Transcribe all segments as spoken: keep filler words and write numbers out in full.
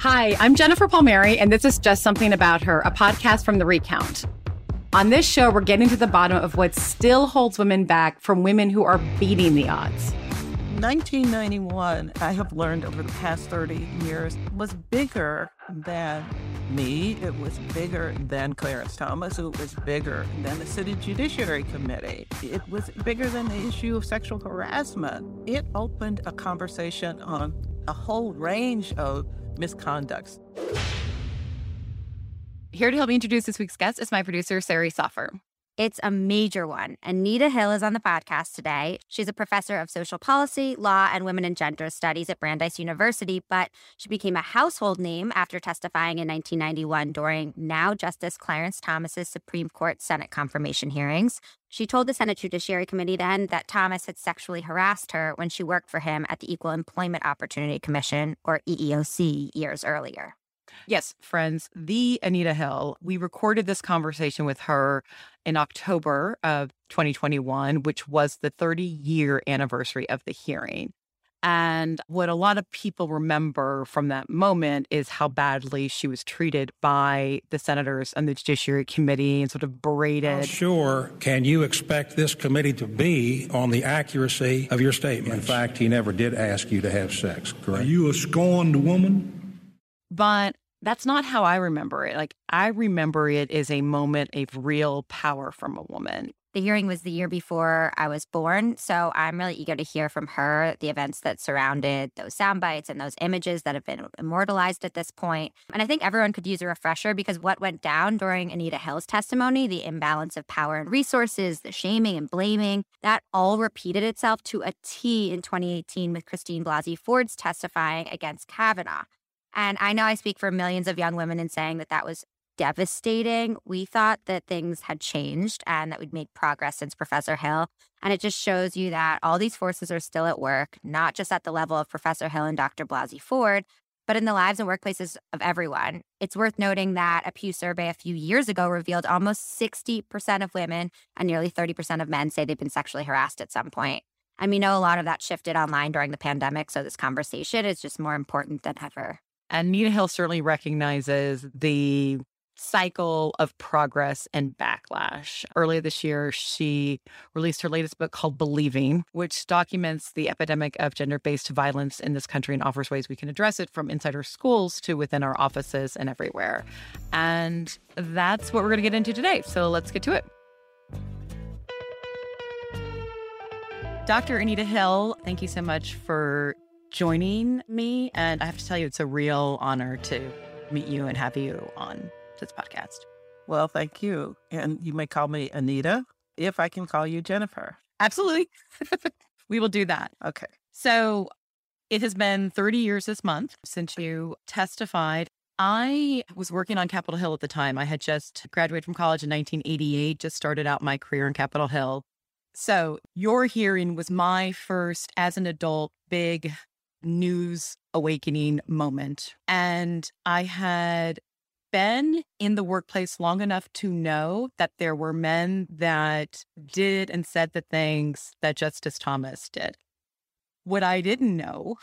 Hi, I'm Jennifer Palmieri, and this is Just Something About Her, a podcast from The Recount. On this show, we're getting to the bottom of what still holds women back from women who are beating the odds. nineteen ninety-one, I have learned over the past thirty years, was bigger than me. It was bigger than Clarence Thomas. It was bigger than the City Judiciary Committee. It was bigger than the issue of sexual harassment. It opened a conversation on a whole range of misconducts. Here to help me introduce this week's guest is my producer, Sari Soffer. It's a major one. Anita Hill is on the podcast today. She's a professor of social policy, law, and women and gender studies at Brandeis University, but she became a household name after testifying in nineteen ninety-one during now Justice Clarence Thomas's Supreme Court Senate confirmation hearings. She told the Senate Judiciary Committee then that Thomas had sexually harassed her when she worked for him at the Equal Employment Opportunity Commission, or E E O C, years earlier. Yes, friends, the Anita Hill. We recorded this conversation with her in October of twenty twenty-one, which was the thirty-year anniversary of the hearing. And what a lot of people remember from that moment is how badly she was treated by the senators and the Judiciary Committee and sort of berated. How sure can you expect this committee to be on the accuracy of your statement? In fact, he never did ask you to have sex, correct? Are you a scorned woman? But that's not how I remember it. Like, I remember it as a moment of real power from a woman. The hearing was the year before I was born, so I'm really eager to hear from her the events that surrounded those sound bites and those images that have been immortalized at this point. And I think everyone could use a refresher because what went down during Anita Hill's testimony, the imbalance of power and resources, the shaming and blaming, that all repeated itself to a T in twenty eighteen with Christine Blasey Ford's testifying against Kavanaugh. And I know I speak for millions of young women in saying that that was devastating. We thought that things had changed and that we'd made progress since Professor Hill. And it just shows you that all these forces are still at work, not just at the level of Professor Hill and Doctor Blasey Ford, but in the lives and workplaces of everyone. It's worth noting that a Pew survey a few years ago revealed almost sixty percent of women and nearly thirty percent of men say they've been sexually harassed at some point. And we know a lot of that shifted online during the pandemic, so this conversation is just more important than ever. And Anita Hill certainly recognizes the cycle of progress and backlash. Earlier this year, she released her latest book called Believing, which documents the epidemic of gender-based violence in this country and offers ways we can address it from inside our schools to within our offices and everywhere. And that's what we're going to get into today. So let's get to it. Doctor Anita Hill, thank you so much for joining me. And I have to tell you, it's a real honor to meet you and have you on this podcast. Well, thank you. And you may call me Anita, if I can call you Jennifer. Absolutely. We will do that. Okay. So it has been thirty years this month since you testified. I was working on Capitol Hill at the time. I had just graduated from college in nineteen eighty-eight, just started out my career in Capitol Hill. So your hearing was my first, as an adult, big news awakening moment. And I had been in the workplace long enough to know that there were men that did and said the things that Justice Thomas did. What I didn't know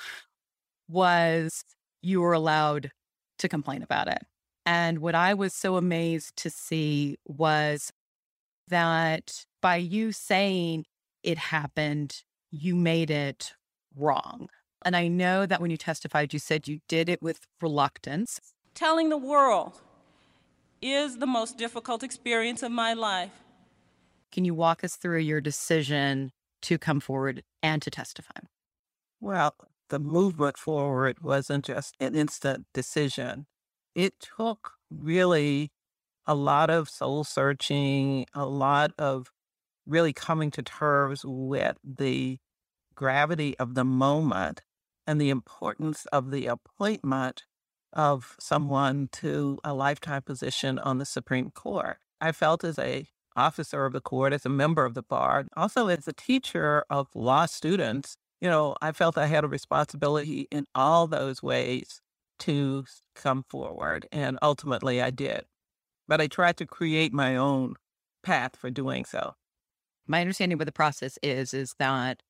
was you were allowed to complain about it. And what I was so amazed to see was that by you saying it happened, you made it wrong. And I know that when you testified, you said you did it with reluctance. Telling the world is the most difficult experience of my life. Can you walk us through your decision to come forward and to testify? Well, the movement forward wasn't just an instant decision. It took really a lot of soul searching, a lot of really coming to terms with the gravity of the moment and the importance of the appointment of someone to a lifetime position on the Supreme Court. I felt as a officer of the court, as a member of the bar, also as a teacher of law students, you know, I felt I had a responsibility in all those ways to come forward. And ultimately I did. But I tried to create my own path for doing so. My understanding of what the process is, is that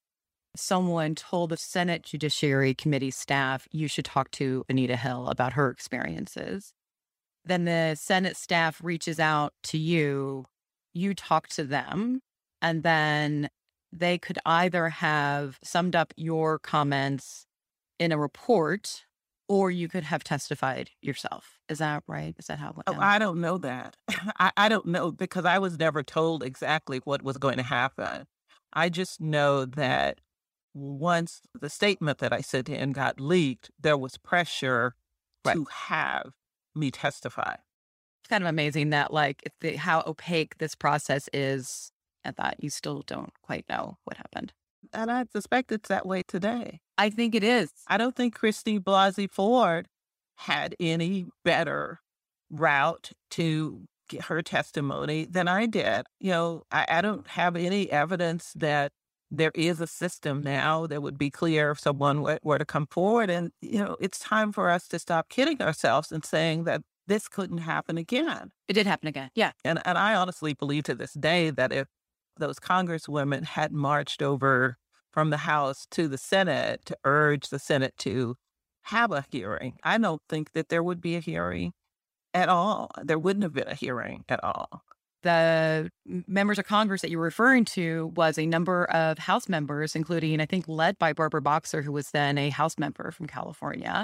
someone told the Senate Judiciary Committee staff, you should talk to Anita Hill about her experiences. Then the Senate staff reaches out to you, you talk to them, and then they could either have summed up your comments in a report, or you could have testified yourself. Is that right? Is that how it went Oh, down? I don't know that. I, I don't know because I was never told exactly what was going to happen. I just know that once the statement that I sent in got leaked, there was pressure Right. to have me testify. It's kind of amazing that, like, if the, how opaque this process is, and that you still don't quite know what happened. And I suspect it's that way today. I think it is. I don't think Christy Blasey Ford had any better route to get her testimony than I did. You know, I, I don't have any evidence that there is a system now that would be clear if someone were, were to come forward. And, you know, it's time for us to stop kidding ourselves and saying that this couldn't happen again. It did happen again. Yeah. And, and I honestly believe to this day that if those congresswomen had marched over from the House to the Senate to urge the Senate to have a hearing, I don't think that there would be a hearing at all. There wouldn't have been a hearing at all. The members of Congress that you're referring to was a number of House members, including, I think, led by Barbara Boxer, who was then a House member from California,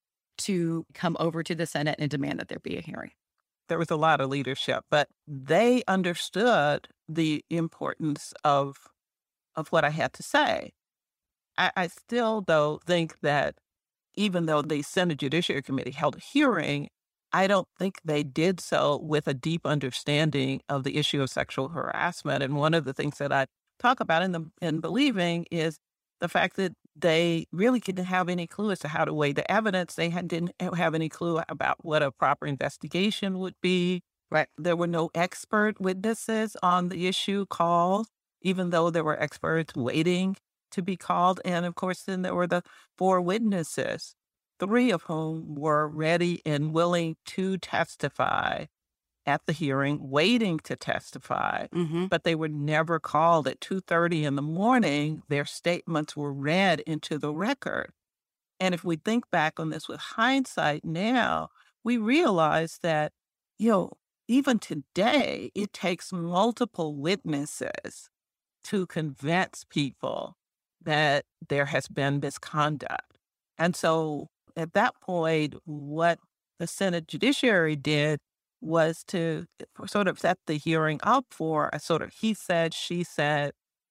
to come over to the Senate and demand that there be a hearing. There was a lot of leadership, but they understood the importance of of what I had to say. I, I still, though, think that even though the Senate Judiciary Committee held a hearing, I don't think they did so with a deep understanding of the issue of sexual harassment. And one of the things that I talk about in the in believing is the fact that they really didn't have any clue as to how to weigh the evidence. They had, didn't have any clue about what a proper investigation would be. Right. There were no expert witnesses on the issue called, even though there were experts waiting to be called. And of course, then there were the four witnesses, three of whom were ready and willing to testify at the hearing, waiting to testify, Mm-hmm. but they were never called. At two thirty in the morning, their statements were read into the record. And if we think back on this with hindsight now, we realize that, you know, even today, it takes multiple witnesses to convince people that there has been misconduct. And so at that point, what the Senate Judiciary did was to sort of set the hearing up for a sort of he said, she said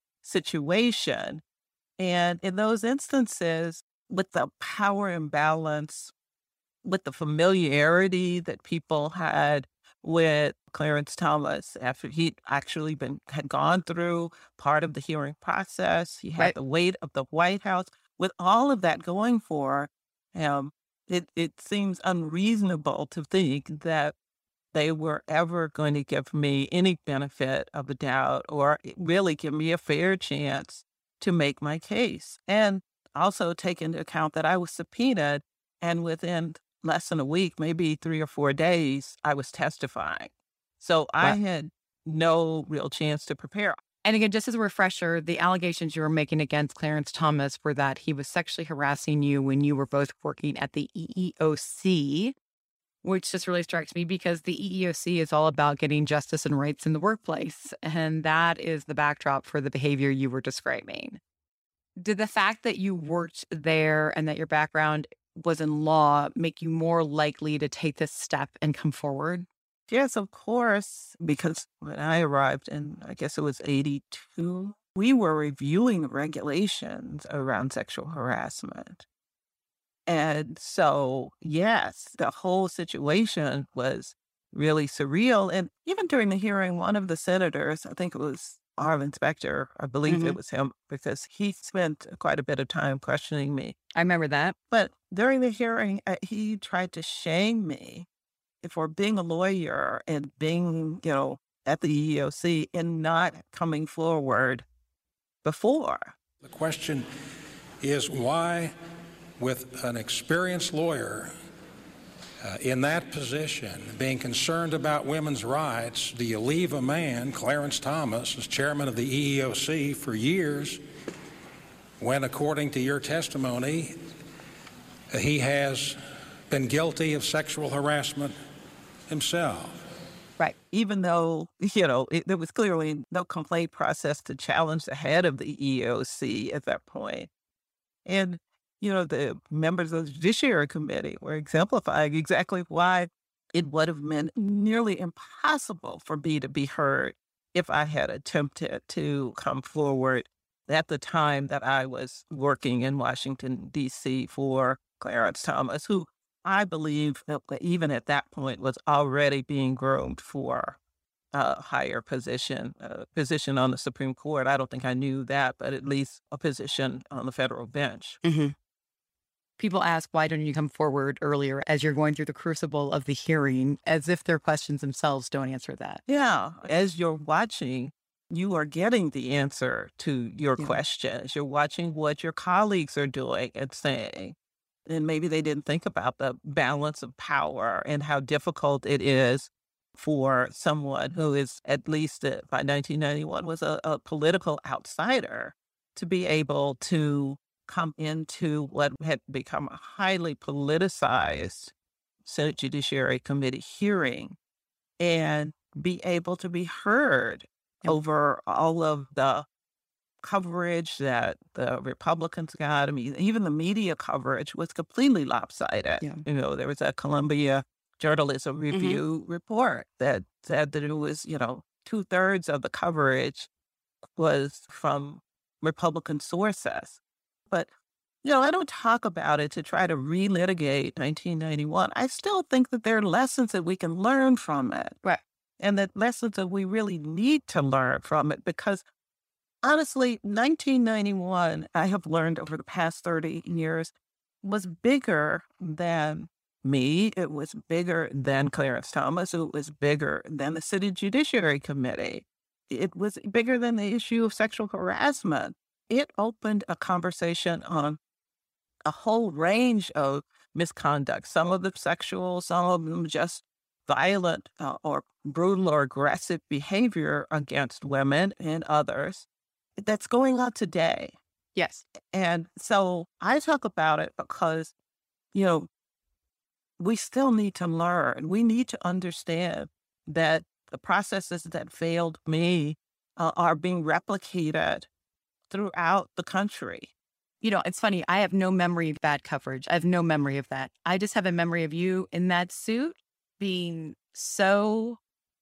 situation. And in those instances, with the power imbalance, with the familiarity that people had with Clarence Thomas after he'd actually been had gone through part of the hearing process, he had Right. the weight of the White House. With all of that going for him, it, it seems unreasonable to think that they were ever going to give me any benefit of the doubt or really give me a fair chance to make my case. And also take into account that I was subpoenaed, and within less than a week, maybe three or four days, I was testifying. So I Wow. had no real chance to prepare. And again, just as a refresher, the allegations you were making against Clarence Thomas were that he was sexually harassing you when you were both working at the E E O C, which just really strikes me because the E E O C is all about getting justice and rights in the workplace. And that is the backdrop for the behavior you were describing. Did the fact that you worked there and that your background was in law make you more likely to take this step and come forward? Yes, of course, because when I arrived in, I guess it was eighty-two, we were reviewing regulations around sexual harassment. And so, yes, the whole situation was really surreal. And even during the hearing, one of the senators, I think it was Arvin Specter, I believe Mhm. it was him, because he spent quite a bit of time questioning me. I remember that. But during the hearing, uh, he tried to shame me for being a lawyer and being, you know, at the E E O C and not coming forward before. The question is why, with an experienced lawyer uh, in that position, being concerned about women's rights, do you leave a man, Clarence Thomas, as chairman of the E E O C for years, when, according to your testimony, he has been guilty of sexual harassment himself. Right. Even though, you know, it, there was clearly no complaint process to challenge the head of the E E O C at that point. And, you know, the members of the Judiciary Committee were exemplifying exactly why it would have been nearly impossible for me to be heard if I had attempted to come forward at the time that I was working in Washington, D C for Clarence Thomas, who I believe that even at that point was already being groomed for a higher position, a position on the Supreme Court. I don't think I knew that, but at least a position on the federal bench. Mm-hmm. People ask, why don't you come forward earlier as you're going through the crucible of the hearing, as if their questions themselves don't answer that. Yeah. As you're watching, you are getting the answer to your Yeah. questions. You're watching what your colleagues are doing and saying. And maybe they didn't think about the balance of power and how difficult it is for someone who is, at least uh, by nineteen ninety-one, was a, a political outsider to be able to come into what had become a highly politicized Senate Judiciary Committee hearing and be able to be heard Yep. over all of the coverage that the Republicans got. I mean, even the media coverage was completely lopsided. Yeah. You know, there was a Columbia Journalism Review report that said that it was, you know, two thirds of the coverage was from Republican sources. But, you know, I don't talk about it to try to relitigate nineteen ninety-one. I still think that there are lessons that we can learn from it. Right. And that lessons that we really need to learn from it, because honestly, nineteen ninety-one, I have learned over the past thirty years, was bigger than me. It was bigger than Clarence Thomas. It was bigger than the City Judiciary Committee. It was bigger than the issue of sexual harassment. It opened a conversation on a whole range of misconduct, some of them sexual, some of them just violent uh, or brutal or aggressive behavior against women and others that's going on today. Yes. And so I talk about it because, you know, we still need to learn. We need to understand that the processes that failed me uh, are being replicated throughout the country. You know, it's funny. I have no memory of bad coverage. I have no memory of that. I just have a memory of you in that suit being so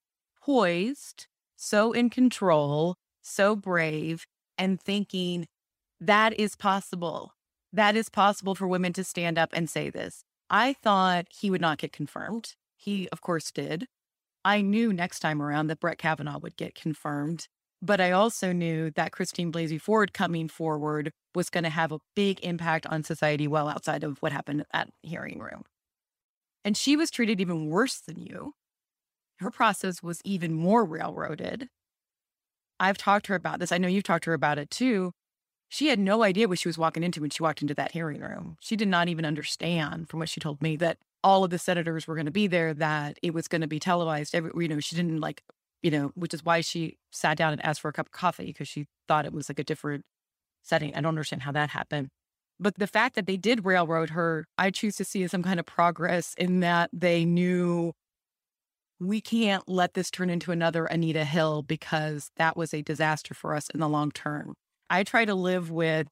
poised, so in control, so brave, and thinking that is possible. That is possible for women to stand up and say this. I thought he would not get confirmed. He, of course, did. I knew next time around that Brett Kavanaugh would get confirmed. But I also knew that Christine Blasey Ford coming forward was going to have a big impact on society well outside of what happened at the hearing room. And she was treated even worse than you. Her process was even more railroaded. I've talked to her about this. I know you've talked to her about it too. She had no idea what she was walking into when she walked into that hearing room. She did not even understand, from what she told me, that all of the senators were going to be there, that it was going to be televised. Every, you know, she didn't like, you know, which is why she sat down and asked for a cup of coffee, because she thought it was like a different setting. I don't understand how that happened. But the fact that they did railroad her, I choose to see as some kind of progress in that they knew we can't let this turn into another Anita Hill, because that was a disaster for us in the long term. I try to live with,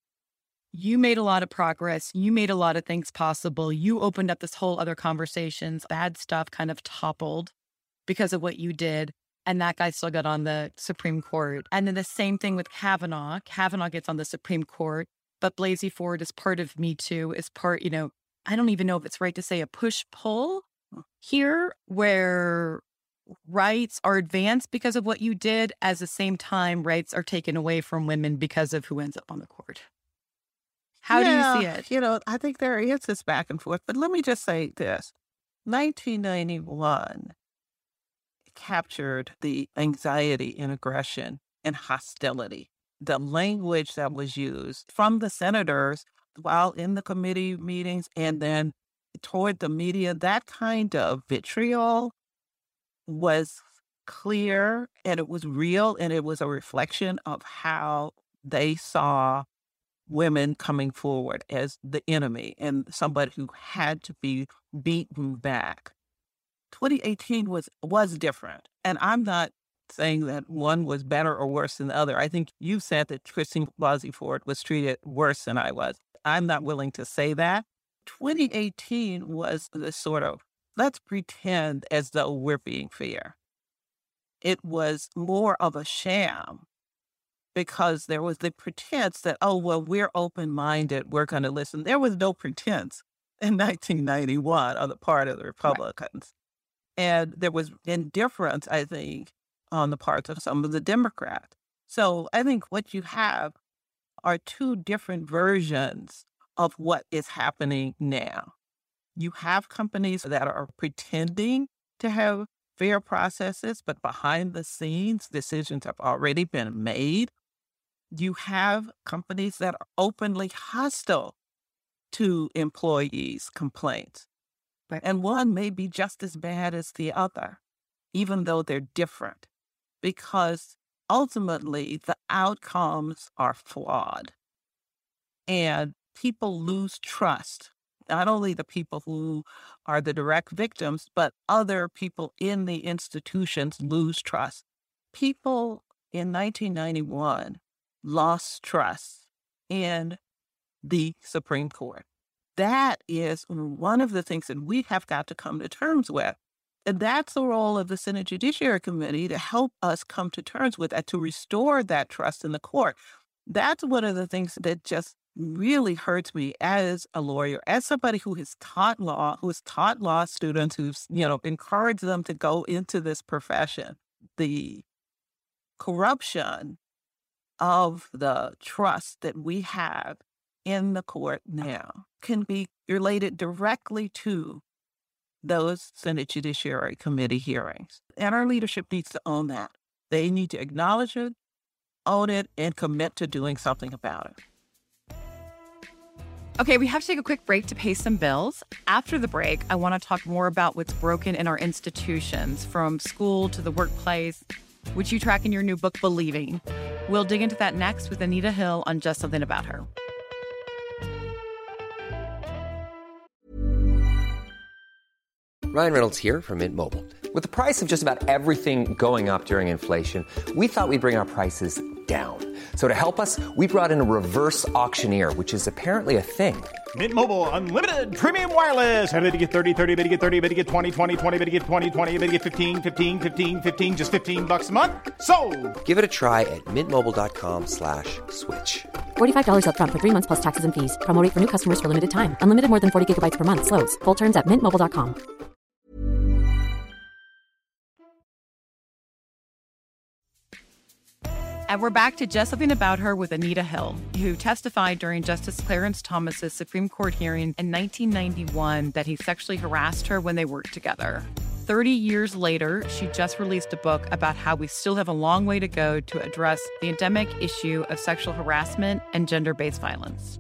you made a lot of progress. You made a lot of things possible. You opened up this whole other conversations. Bad stuff kind of toppled because of what you did. And that guy still got on the Supreme Court. And then the same thing with Kavanaugh. Kavanaugh gets on the Supreme Court, but Blasey Ford is part of Me Too, is part, you know, I don't even know if it's right to say a push-pull here, where rights are advanced because of what you did, as the same time rights are taken away from women because of who ends up on the court. How Yeah, do you see it? You know, I think there is this back and forth, but let me just say this. nineteen ninety-one captured the anxiety and aggression and hostility. The language that was used from the senators while in the committee meetings and then toward the media, that kind of vitriol was clear, and it was real, and it was a reflection of how they saw women coming forward as the enemy and somebody who had to be beaten back. twenty eighteen was was different. And I'm not saying that one was better or worse than the other. I think you said that Christine Blasey Ford was treated worse than I was. I'm not willing to say that. twenty eighteen was the sort of, let's pretend as though we're being fair. It was more of a sham because there was the pretense that, oh, well, we're open-minded, we're going to listen. There was no pretense in nineteen ninety-one on the part of the Republicans. Right. And there was indifference, I think, on the parts of some of the Democrats. So I think what you have are two different versions of what is happening now. You have companies that are pretending to have fair processes, but behind the scenes, decisions have already been made. You have companies that are openly hostile to employees' complaints. Right. And one may be just as bad as the other, even though they're different, because ultimately the outcomes are flawed. And people lose trust, not only the people who are the direct victims, but other people in the institutions lose trust. People in nineteen ninety-one lost trust in the Supreme Court. That is one of the things that we have got to come to terms with. And that's the role of the Senate Judiciary Committee, to help us come to terms with that, to restore that trust in the court. That's one of the things that just really hurts me as a lawyer, as somebody who has taught law, who has taught law students, who's, you know, encouraged them to go into this profession. The corruption of the trust that we have in the court now can be related directly to those Senate Judiciary Committee hearings. And our leadership needs to own that. They need to acknowledge it, own it, and commit to doing something about it. Okay, we have to take a quick break to pay some bills. After the break, I want to talk more about what's broken in our institutions, from school to the workplace, which you track in your new book, Believing. We'll dig into that next with Anita Hill on Just Something About Her. Ryan Reynolds here from Mint Mobile. With the price of just about everything going up during inflation, we thought we'd bring our prices down. So to help us, we brought in a reverse auctioneer, which is apparently a thing. Mint Mobile Unlimited Premium Wireless. How to get thirty, thirty, how to get thirty, how to get twenty, twenty, twenty, how to get twenty, twenty, how to get fifteen, fifteen, fifteen, fifteen, just fifteen bucks a month? Sold! Give it a try at mintmobile.com slash switch. forty-five dollars up front for three months plus taxes and fees. Promo rate for new customers for limited time. Unlimited more than forty gigabytes per month. Slows full terms at mint mobile dot com. And we're back to Just Something About Her with Anita Hill, who testified during Justice Clarence Thomas's Supreme Court hearing in nineteen ninety-one that he sexually harassed her when they worked together. thirty years later, she just released a book about how we still have a long way to go to address the endemic issue of sexual harassment and gender-based violence.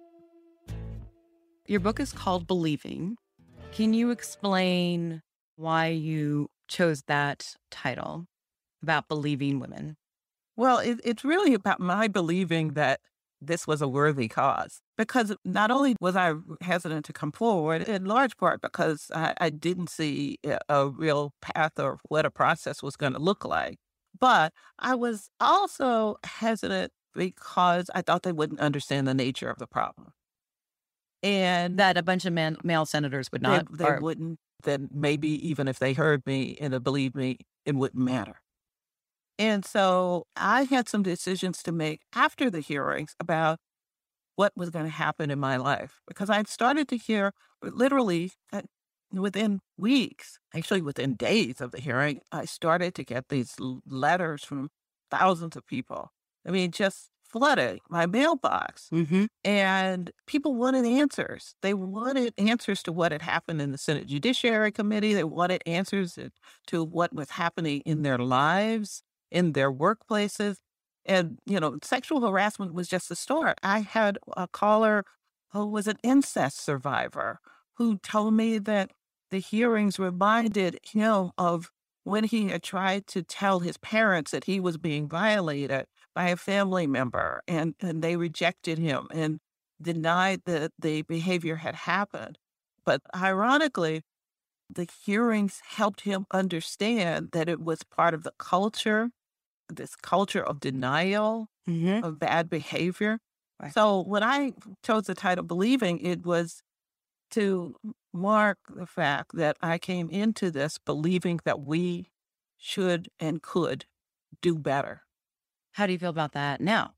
Your book is called Believing. Can you explain why you chose that title, about believing women? Well, it, it's really about my believing that this was a worthy cause, because not only was I hesitant to come forward, in large part because I, I didn't see a, a real path or what a process was going to look like, but I was also hesitant because I thought they wouldn't understand the nature of the problem. And that a bunch of man, male senators would not. They, they or... wouldn't. Then maybe even if they heard me and believed me, it wouldn't matter. And so I had some decisions to make after the hearings about what was going to happen in my life, because I started to hear literally within weeks, actually within days of the hearing, I started to get these letters from thousands of people. I mean, just flooded my mailbox. Mm-hmm. And people wanted answers. They wanted answers to what had happened in the Senate Judiciary Committee. They wanted answers to what was happening in their lives, in their workplaces. And, you know, sexual harassment was just the start. I had a caller who was an incest survivor who told me that the hearings reminded him of when he had tried to tell his parents that he was being violated by a family member, and, and they rejected him and denied that the behavior had happened. But ironically, the hearings helped him understand that it was part of the culture, this culture of denial Mm-hmm. of bad behavior. Right. So when I chose the title Believing, it was to mark the fact that I came into this believing that we should and could do better. How do you feel about that now?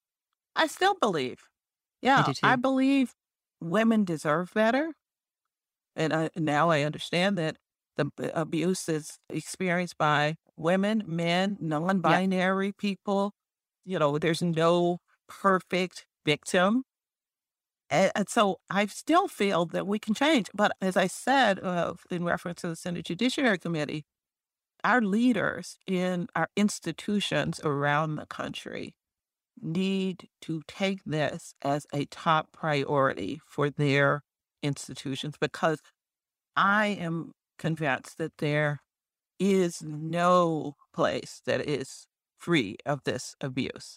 I still believe. Yeah, do too. I believe women deserve better. And I, now I understand that the b- abuse is experienced by women, men, non-binary people. You know, there's no perfect victim. And, and so I still feel that we can change. But as I said, uh, in reference to the Senate Judiciary Committee, our leaders in our institutions around the country need to take this as a top priority for their institutions, because I am convinced that there is no place that is free of this abuse.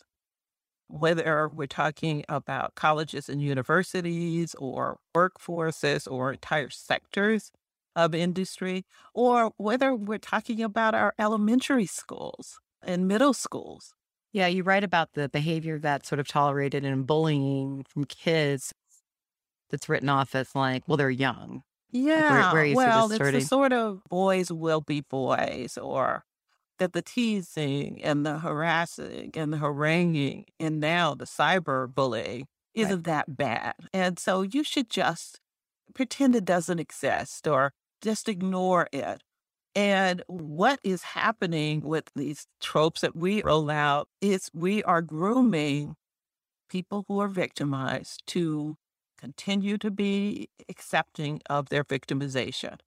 Whether we're talking about colleges and universities or workforces or entire sectors of industry, or whether we're talking about our elementary schools and middle schools. Yeah, you write about the behavior that's sort of tolerated in bullying from kids that's written off as like, well, they're young. Yeah, where- where you see well, this it's the starting? sort of boys will be boys, or that the teasing and the harassing and the haranguing and now the cyber bullying isn't that bad. And so you should just pretend it doesn't exist or just ignore it. And what is happening with these tropes that we roll out is we are grooming people who are victimized to continue to be accepting of their victimization.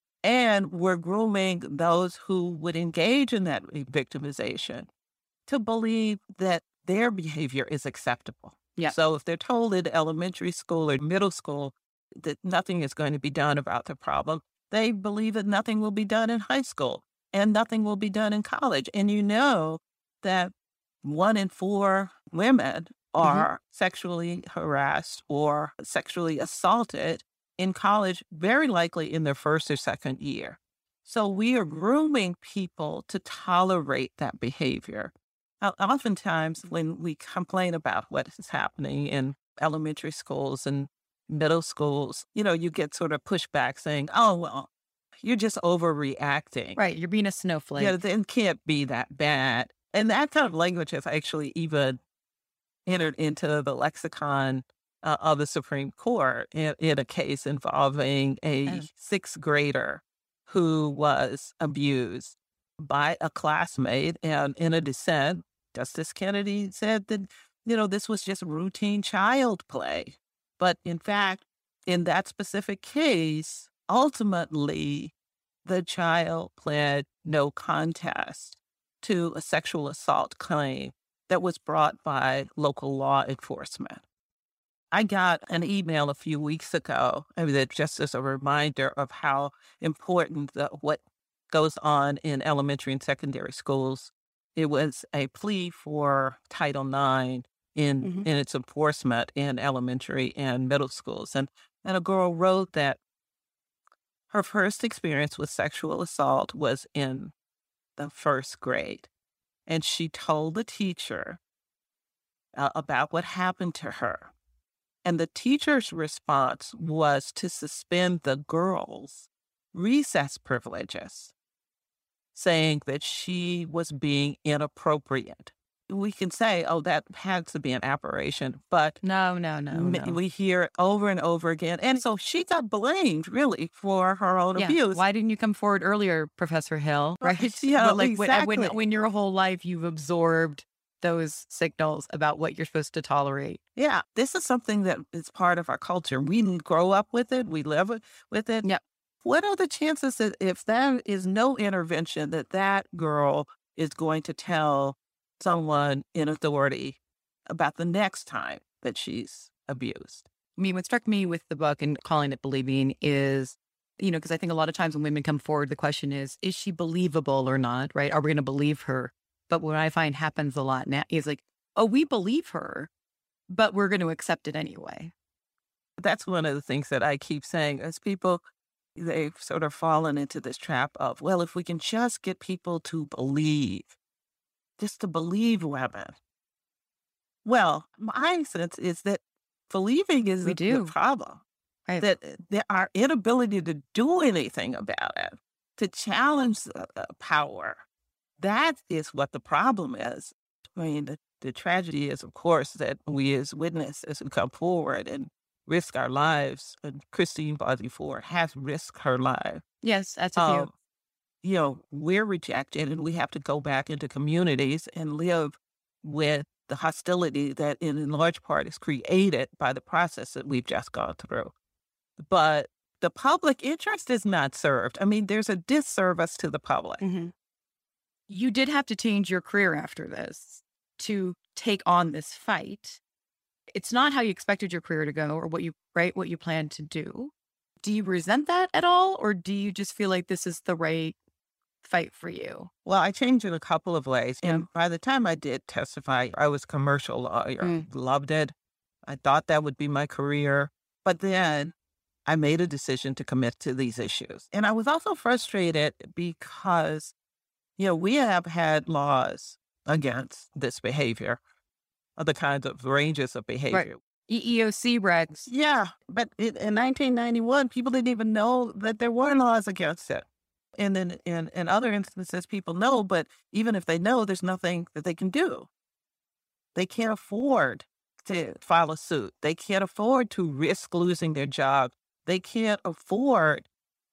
And we're grooming those who would engage in that victimization to believe that their behavior is acceptable. Yeah. So if they're told in elementary school or middle school that nothing is going to be done about the problem, they believe that nothing will be done in high school and nothing will be done in college. And you know that one in four women are mm-hmm. sexually harassed or sexually assaulted in college, very likely in their first or second year. So we are grooming people to tolerate that behavior. Now, oftentimes when we complain about what is happening in elementary schools and middle schools, you know, you get sort of pushback saying, oh, well, you're just overreacting. Right. You're being a snowflake. Yeah, it can't be that bad. And that kind of language has actually even entered into the lexicon uh, of the Supreme Court in, in a case involving a oh. sixth grader who was abused by a classmate. And in a dissent, Justice Kennedy said that, you know, this was just routine child play. But in fact, in that specific case, ultimately, the child pled no contest to a sexual assault claim that was brought by local law enforcement. I got an email a few weeks ago, I mean, just as a reminder of how important the, what goes on in elementary and secondary schools. It was a plea for Title nine in, mm-hmm. in its enforcement in elementary and middle schools. And, and a girl wrote that her first experience with sexual assault was in the first grade. And she told the teacher uh, about what happened to her. And the teacher's response was to suspend the girl's recess privileges, saying that she was being inappropriate. We can say, oh, that had to be an aberration, but no, no, no, no. we hear it over and over again. And so she got blamed, really, for her own yeah. abuse. Why didn't you come forward earlier, Professor Hill? Right? Yeah, like exactly. when, when your whole life you've absorbed those signals about what you're supposed to tolerate. Yeah, this is something that is part of our culture. We grow up with it. We live with it. Yeah. What are the chances that if there is no intervention, that that girl is going to tell someone in authority about the next time that she's abused? I mean, what struck me with the book and calling it Believing is, you know, because I think a lot of times when women come forward, the question is, is she believable or not, right? Are we going to believe her? But what I find happens a lot now is like, oh, we believe her, but we're going to accept it anyway. That's one of the things that I keep saying as people, they've sort of fallen into this trap of, well, if we can just get people to believe, just to believe women. Well, my sense is that believing is We the, do. the problem. Right. That, that our inability to do anything about it, to challenge uh, uh, power, that is what the problem is. I mean, the, the tragedy is, of course, that we as witnesses who come forward and risk our lives, and Christine Blasey Ford has risked her life. Yes, that's a few. Um, you know, we're rejected and we have to go back into communities and live with the hostility that in, in large part is created by the process that we've just gone through. But the public interest is not served. I mean, there's a disservice to the public. Mm-hmm. You did have to change your career after this to take on this fight. It's not how you expected your career to go or what you, right, what you planned to do. Do you resent that at all? Or do you just feel like this is the right fight for you? Well, I changed in a couple of ways. Yeah. And by the time I did testify, I was a commercial lawyer. Mm. Loved it. I thought that would be my career. But then I made a decision to commit to these issues. And I was also frustrated because, you know, we have had laws against this behavior, other kinds of ranges of behavior. Right. E E O C regs. Yeah, but it, in nineteen ninety-one, people didn't even know that there were laws against it. And then in, in other instances, people know, but even if they know, there's nothing that they can do. They can't afford to file a suit. They can't afford to risk losing their job. They can't afford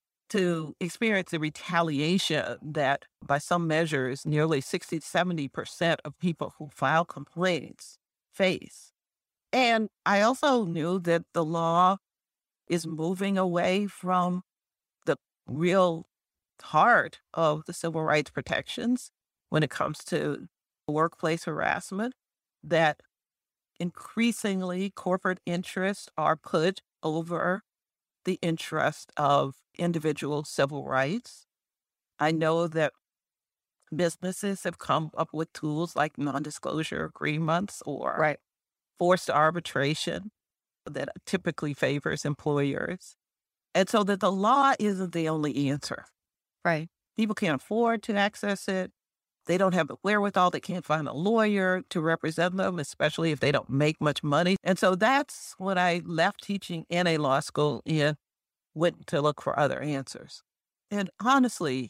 to experience the retaliation that, by some measures, nearly sixty, seventy percent of people who file complaints face. And I also knew that the law is moving away from the real heart of the civil rights protections when it comes to workplace harassment, that increasingly corporate interests are put over the interest of individual civil rights. I know that businesses have come up with tools like non-disclosure agreements or Right. forced arbitration that typically favors employers. And so that the law isn't the only answer. Right. People can't afford to access it. They don't have the wherewithal. They can't find a lawyer to represent them, especially if they don't make much money. And so that's when I left teaching in a law school and went to look for other answers. And honestly,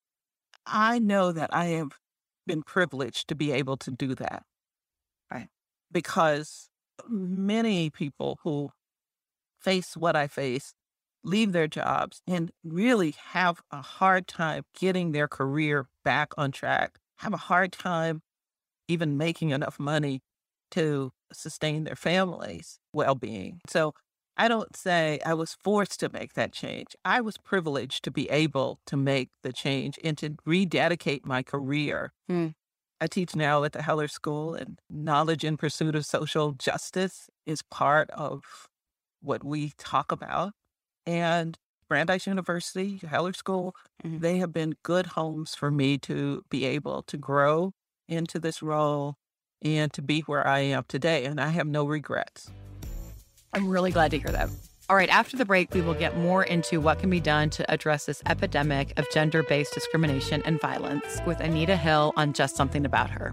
I know that I have been privileged to be able to do that. Right. Because many people who face what I face leave their jobs and really have a hard time getting their career back on track, have a hard time even making enough money to sustain their family's well-being. So I don't say I was forced to make that change. I was privileged to be able to make the change and to rededicate my career. Mm. I teach now at the Heller School, and knowledge in pursuit of social justice is part of what we talk about. And Brandeis University, Heller School, Mhm. they have been good homes for me to be able to grow into this role and to be where I am today. And I have no regrets. I'm really glad to hear that. All right, after the break, we will get more into what can be done to address this epidemic of gender-based discrimination and violence with Anita Hill on Just Something About Her.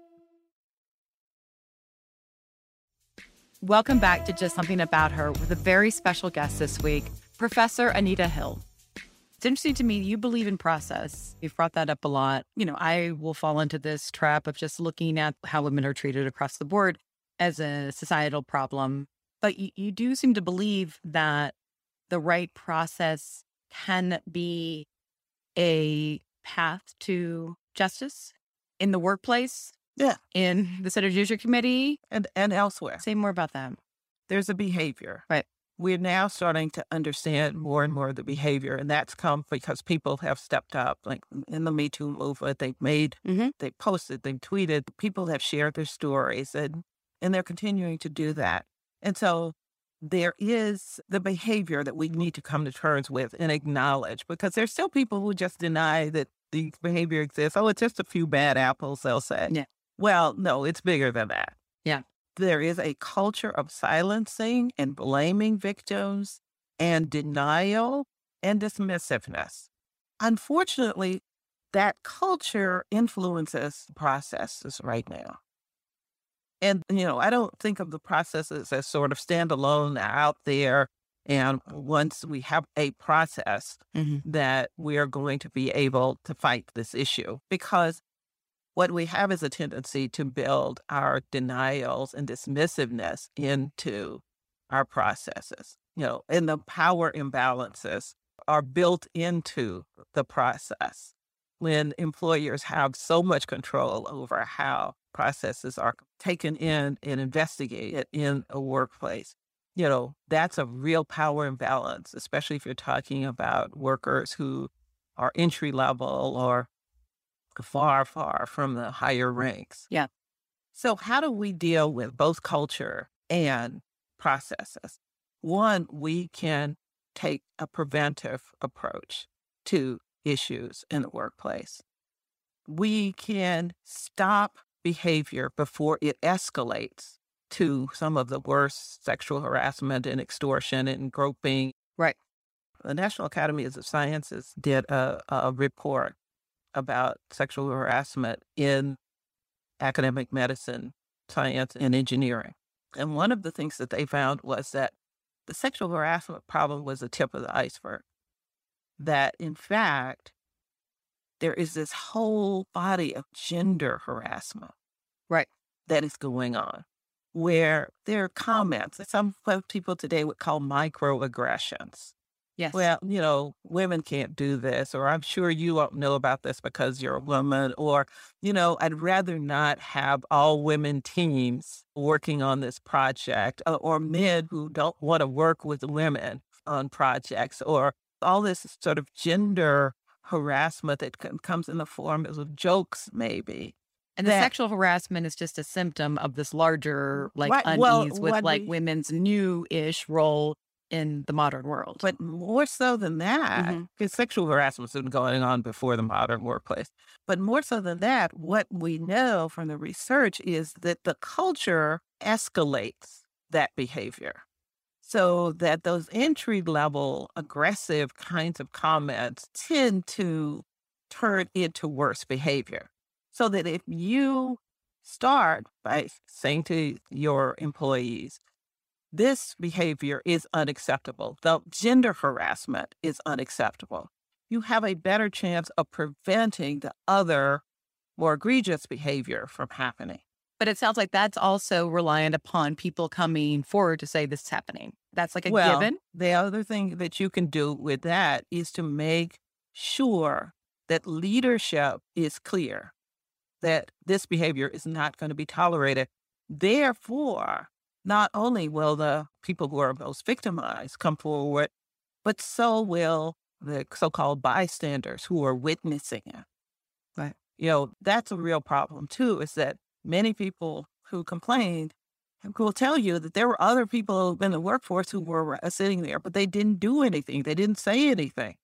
Welcome back to Just Something About Her with a very special guest this week, Professor Anita Hill. It's interesting to me, you believe in process. You've brought that up a lot. You know, I will fall into this trap of just looking at how women are treated across the board as a societal problem. But you, you do seem to believe that the right process can be a path to justice in the workplace, Yeah. in the Senate Judiciary Committee. And, and elsewhere. Say more about that. There's a behavior. Right. We're now starting to understand more and more of the behavior, and that's come because people have stepped up. Like in the Me Too movement, they've made, Mm-hmm. they posted, they've tweeted, people have shared their stories, and, and they're continuing to do that. And so there is the behavior that we need to come to terms with and acknowledge, because there's still people who just deny that the behavior exists. Oh, it's just a few bad apples, they'll say. Yeah. Well, no, it's bigger than that. Yeah. There is a culture of silencing and blaming victims and denial and dismissiveness. Unfortunately, that culture influences processes right now. And, you know, I don't think of the processes as sort of standalone out there. And once we have a process Mm-hmm. that we are going to be able to fight this issue, because what we have is a tendency to build our denials and dismissiveness into our processes, you know, and the power imbalances are built into the process when employers have so much control over how processes are taken in and investigated in a workplace. You know, that's a real power imbalance, especially if you're talking about workers who are entry level or far, far from the higher ranks. Yeah. So how do we deal with both culture and processes? One, we can take a preventive approach to issues in the workplace. We can stop behavior before it escalates to some of the worst sexual harassment and extortion and groping. Right. The National Academy of Sciences did a, a report about sexual harassment in academic medicine, science, and engineering. And one of the things that they found was that the sexual harassment problem was the tip of the iceberg. That, in fact, there is this whole body of gender harassment Right. that is going on, where there are comments that some people today would call microaggressions. Yes. Well, you know, women can't do this, or I'm sure you won't know about this because you're a woman, or, you know, I'd rather not have all women teams working on this project, or, or men who don't want to work with women on projects, or all this sort of gender harassment that c- comes in the form of jokes, maybe. And the that- sexual harassment is just a symptom of this larger, like, Right, well, unease with, what like, we- women's new-ish role in the modern world. But more so than that, Mhm. because sexual harassment has been going on before the modern workplace. But more so than that, what we know from the research is that the culture escalates that behavior. So that those entry level aggressive kinds of comments tend to turn into worse behavior. So that if you start by saying to your employees, this behavior is unacceptable, the gender harassment is unacceptable, you have a better chance of preventing the other more egregious behavior from happening. But it sounds like that's also reliant upon people coming forward to say this is happening. That's like a Well, given. the other thing that you can do with that is to make sure that leadership is clear that this behavior is not going to be tolerated. Therefore, not only will the people who are most victimized come forward, but so will the so-called bystanders who are witnessing it. Right. You know, that's a real problem too, is that many people who complained will tell you that there were other people in the workforce who were sitting there, but they didn't do anything. They didn't say anything.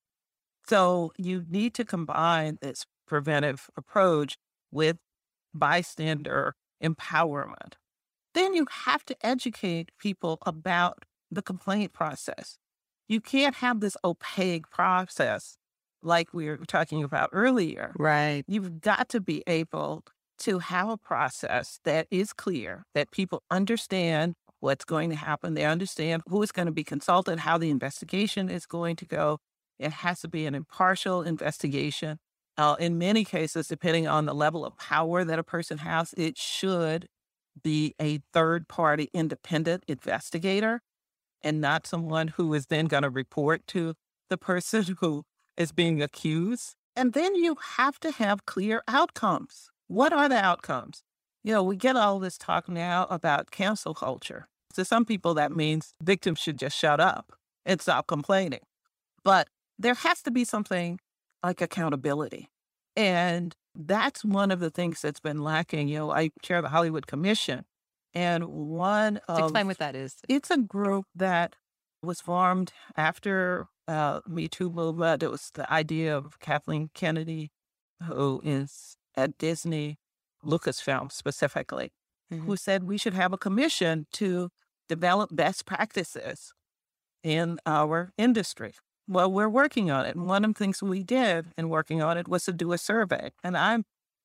So you need to combine this preventive approach with bystander empowerment. Then you have to educate people about the complaint process. You can't have this opaque process like we were talking about earlier. Right. You've got to be able to have a process that is clear, that people understand what's going to happen. They understand who is going to be consulted, how the investigation is going to go. It has to be an impartial investigation. Uh, in many cases, depending on the level of power that a person has, it should be a third-party independent investigator and not someone who is then going to report to the person who is being accused. And then you have to have clear outcomes. What are the outcomes? You know, we get all this talk now about cancel culture. To some people, that means victims should just shut up and stop complaining. But there has to be something like accountability. And that's one of the things that's been lacking. You know, I chair the Hollywood Commission. And one of... Explain what that is. It's a group that was formed after uh, Me Too movement. It was the idea of Kathleen Kennedy, who is at Disney, Lucasfilm specifically, Mm-hmm. who said we should have a commission to develop best practices in our industry. Well, we're working on it. And one of the things we did in working on it was to do a survey. And I'm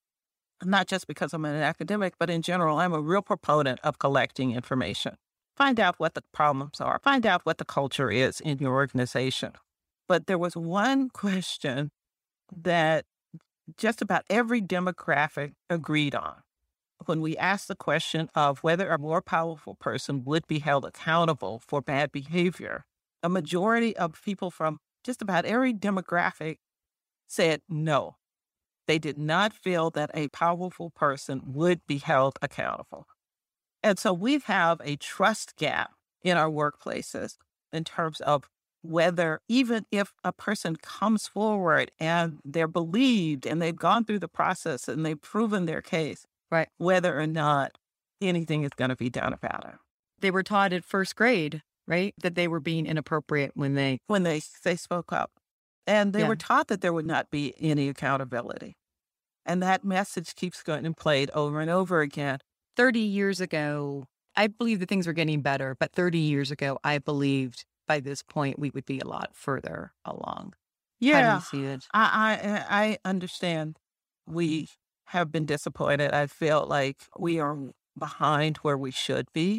not just because I'm an academic, but in general, I'm a real proponent of collecting information. Find out what the problems are. Find out what the culture is in your organization. But there was one question that just about every demographic agreed on. When we asked the question of whether a more powerful person would be held accountable for bad behavior, a majority of people from just about every demographic said no. They did not feel that a powerful person would be held accountable. And so we have a trust gap in our workplaces in terms of whether, even if a person comes forward and they're believed and they've gone through the process and they've proven their case, Right. whether or not anything is going to be done about it. They were taught at first grade, right, that they were being inappropriate when they... When they, they spoke up. And they Yeah. were taught that there would not be any accountability. And that message keeps getting played over and over again. thirty years ago, I believe that things were getting better, but thirty years ago, I believed by this point we would be a lot further along. Yeah, How do you see it? I, I, I understand we have been disappointed. I feel like we are behind where we should be.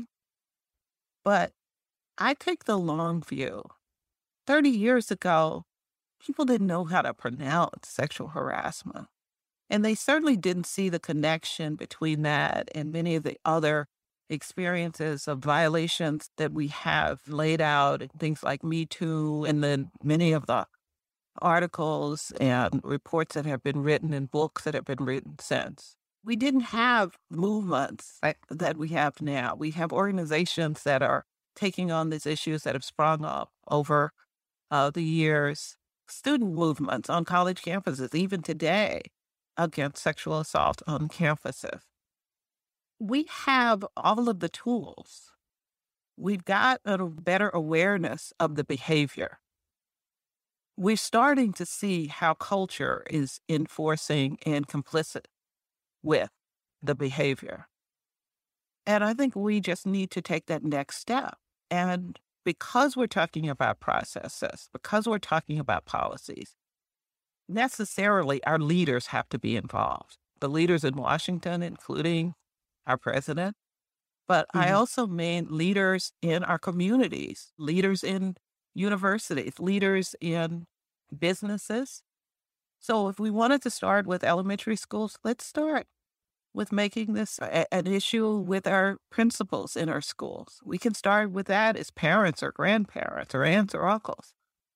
But I take the long view. thirty years ago, people didn't know how to pronounce sexual harassment. And they certainly didn't see the connection between that and many of the other experiences of violations that we have laid out, things like Me Too, and then many of the articles and reports that have been written and books that have been written since. We didn't have movements Right. that we have now. We have organizations that are taking on these issues that have sprung up over uh, the years, student movements on college campuses, even today, against sexual assault on campuses. We have all of the tools. We've got a better awareness of the behavior. We're starting to see how culture is enforcing and complicit with the behavior. And I think we just need to take that next step. And because we're talking about processes, because we're talking about policies, necessarily our leaders have to be involved. The leaders in Washington, including our president, but mm-hmm. I also mean leaders in our communities, leaders in universities, leaders in businesses. So if we wanted to start with elementary schools, let's start with making this a, an issue with our principals in our schools. We can start with that as parents or grandparents or aunts or uncles.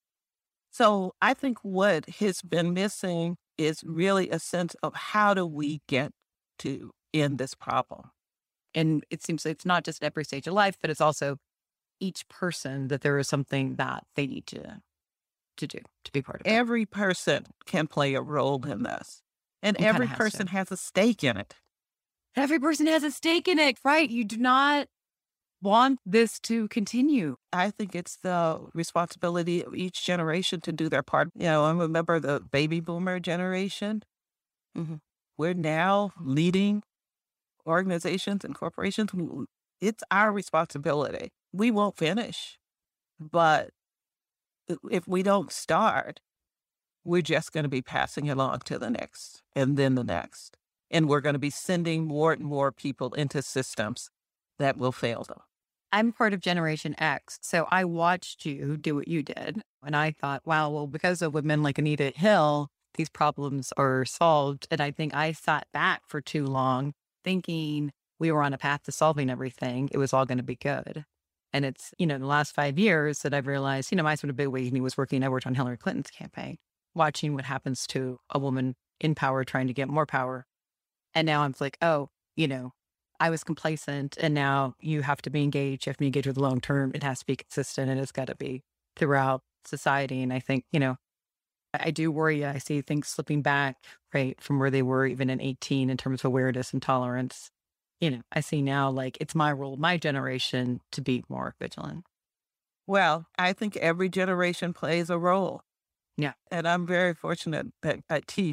So I think what has been missing is really a sense of how do we get to end this problem. And it seems like it's not just at every stage of life, but it's also each person that there is something that they need to to do, to be part of it. Every person can play a role in this. And It every kinda has person to. has a stake in it. Every person has a stake in it, right? You do not want this to continue. I think it's the responsibility of each generation to do their part. You know, I remember the baby boomer generation. Mm-hmm. We're now leading organizations and corporations. It's our responsibility. We won't finish, but if we don't start, we're just going to be passing it along to the next and then the next. And we're going to be sending more and more people into systems that will fail them. I'm part of Generation X, so I watched you do what you did. And I thought, wow, well, because of women like Anita Hill, these problems are solved. And I think I sat back for too long thinking we were on a path to solving everything. It was all going to be good. And it's, you know, the last five years that I've realized, you know, my sort of big awakening was working, I worked on Hillary Clinton's campaign, watching what happens to a woman in power trying to get more power. And now I'm like, oh, you know, I was complacent and now you have to be engaged. You have to be engaged with the long term. It has to be consistent and it's got to be throughout society. And I think, you know, I, I do worry. I see things slipping back, right, from where they were even in eighteen in terms of awareness and tolerance. You know, I see now like it's my role, my generation to be more vigilant. Well, I think every generation plays a role. Yeah. And I'm very fortunate that I teach. And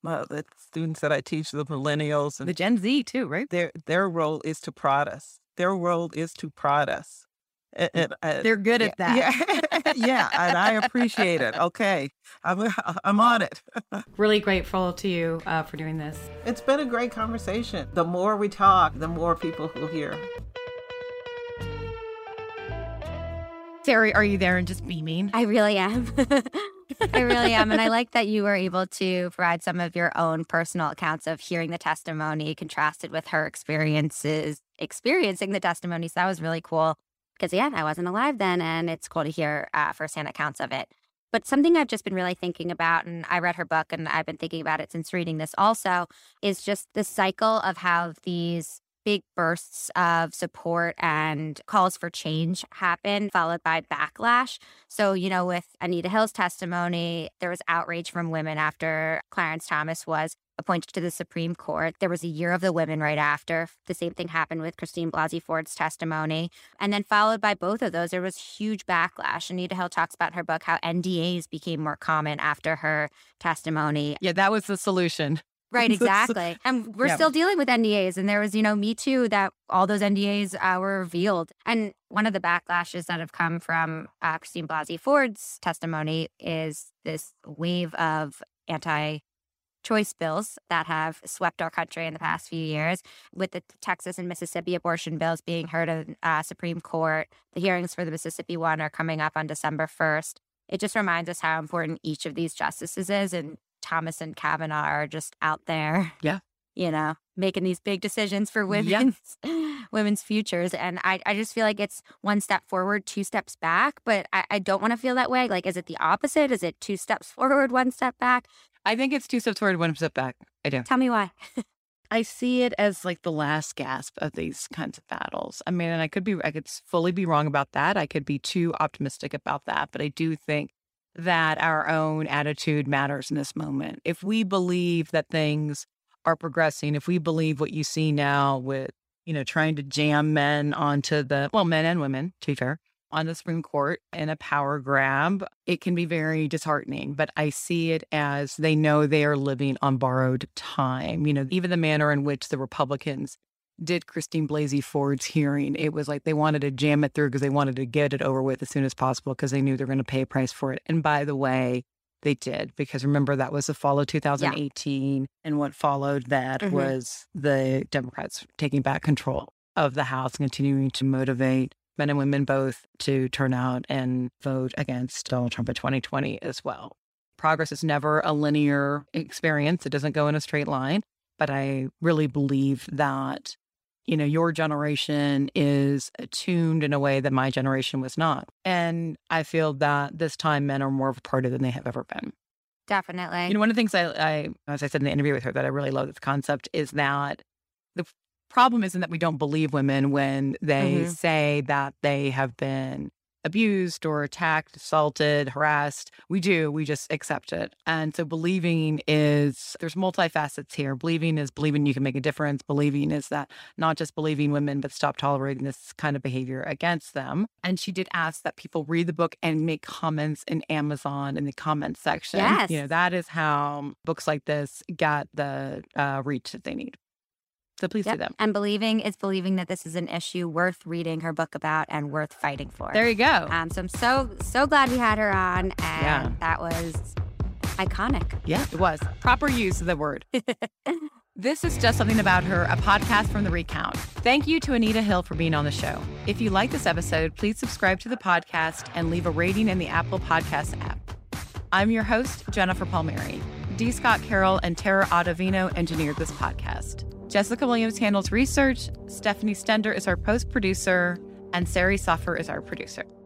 my, the students that I teach, the millennials and the Gen Z too, right? Their their role is to prod us. Their role is to prod us. And, and, uh, They're good yeah, at that. Yeah, yeah, and I appreciate it. Okay, I'm I'm on it. Really grateful to you uh, for doing this. It's been a great conversation. The more we talk, the more people will hear. Terry, are you there and just beaming? I really am. I really am. And I like that you were able to provide some of your own personal accounts of hearing the testimony contrasted with her experiences, experiencing the testimony. So that was really cool. Because, yeah, I wasn't alive then, and it's cool to hear uh, firsthand accounts of it. But something I've just been really thinking about, and I read her book, and I've been thinking about it since reading this also, is just the cycle of how these big bursts of support and calls for change happen, followed by backlash. So, you know, with Anita Hill's testimony, there was outrage from women after Clarence Thomas was appointed to the Supreme Court. There was a year of the women right after. The same thing happened with Christine Blasey Ford's testimony. And then followed by both of those, there was huge backlash. Anita Hill talks about in her book how N D As became more common after her testimony. Yeah, that was the solution. Right, exactly. And we're yeah. still dealing with N D As. And there was, you know, Me Too, that all those N D As uh, were revealed. And one of the backlashes that have come from uh, Christine Blasey Ford's testimony is this wave of anti-choice bills that have swept our country in the past few years, with the Texas and Mississippi abortion bills being heard in uh, Supreme Court. The hearings for the Mississippi one are coming up on December first. It just reminds us how important each of these justices is, and Thomas and Kavanaugh are just out there, yeah, you know, making these big decisions for women's yeah. women's futures. And I, I just feel like it's one step forward, two steps back. But I, I don't want to feel that way. Like, is it the opposite? Is it two steps forward, one step back? I think it's two steps forward, one step back. I do. Tell me why. I see it as like the last gasp of these kinds of battles. I mean, and I could be, I could fully be wrong about that. I could be too optimistic about that. But I do think that our own attitude matters in this moment. If we believe that things are progressing, if we believe what you see now with, you know, trying to jam men onto the, well, men and women, to be fair, on the Supreme Court in a power grab, it can be very disheartening. But I see it as they know they are living on borrowed time. You know, even the manner in which the Republicans did Christine Blasey Ford's hearing, it was like they wanted to jam it through because they wanted to get it over with as soon as possible because they knew they were going to pay a price for it. And by the way, they did, because remember, that was the fall of two thousand eighteen. Yeah. And what followed that mm-hmm. was the Democrats taking back control of the House and continuing to motivate men and women both to turn out and vote against Donald Trump in twenty twenty as well. Progress is never a linear experience. It doesn't go in a straight line. But I really believe that, you know, your generation is attuned in a way that my generation was not. And I feel that this time men are more of a party than they have ever been. Definitely. You know, one of the things I, I, as I said in the interview with her, that I really love this concept is that the problem isn't that we don't believe women when they mm-hmm. say that they have been abused or attacked, assaulted, harassed. We do. We just accept it. And so believing is, there's multifacets here. Believing is believing you can make a difference. Believing is that not just believing women, but stop tolerating this kind of behavior against them. And she did ask that people read the book and make comments in Amazon in the comments section. Yes. You know, that is how books like this got the uh, reach that they need. So please yep. do them. And believing is believing that this is an issue worth reading her book about and worth fighting for. There you go. Um, so I'm so, so glad we had her on. And yeah. that was iconic. Yeah, it was. Proper use of the word. This is Just Something About Her, a podcast from The Recount. Thank you to Anita Hill for being on the show. If you like this episode, please subscribe to the podcast and leave a rating in the Apple Podcast app. I'm your host, Jennifer Palmieri. D. Scott Carroll and Tara Ottavino engineered this podcast. Jessica Williams handles research, Stephanie Stender is our post-producer, and Sari Suffer is our producer.